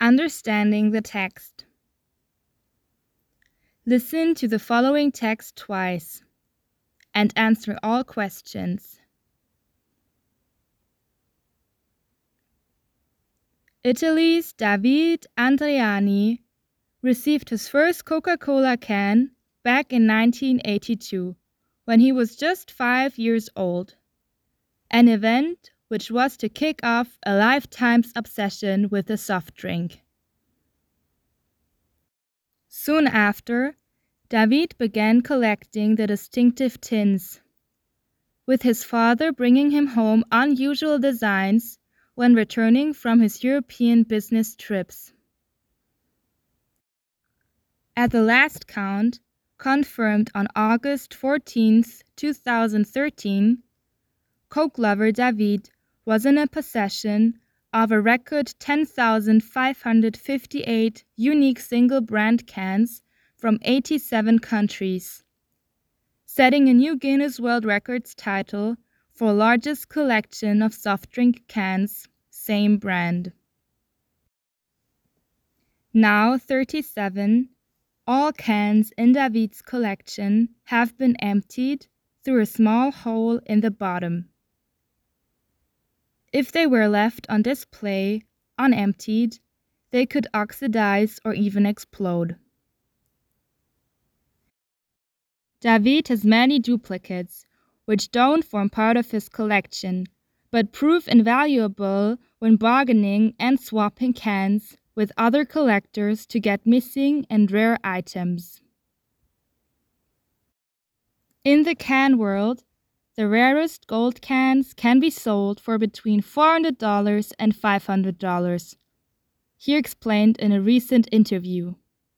Understanding the text. Listen to the following text twice and answer all questions. Italy's David Andreani received his first Coca-Cola can back in 1982 when he was just 5 years old, an event which was to kick off a lifetime's obsession with a soft drink. Soon after, David began collecting the distinctive tins, with his father bringing him home unusual designs when returning from his European business trips. At the last count, confirmed on August 14, 2013, Coke lover David was in a possession of a record 10,558 unique single-brand cans from 87 countries, setting a new Guinness World Records title for largest collection of soft drink cans, same brand. Now 37, all cans in David's collection have been emptied through a small hole in the bottom. If they were left on display, unemptied, they could oxidize or even explode. David has many duplicates, which don't form part of his collection, but prove invaluable when bargaining and swapping cans with other collectors to get missing and rare items. In the can world, the rarest gold cans can be sold for between $400 and $500, he explained in a recent interview.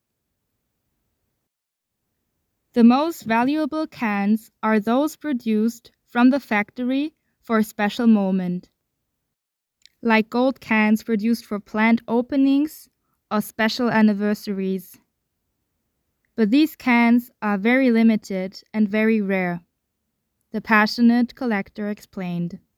The most valuable cans are those produced from the factory for a special moment, like gold cans produced for planned openings or special anniversaries. But these cans are very limited and very rare, the passionate collector explained.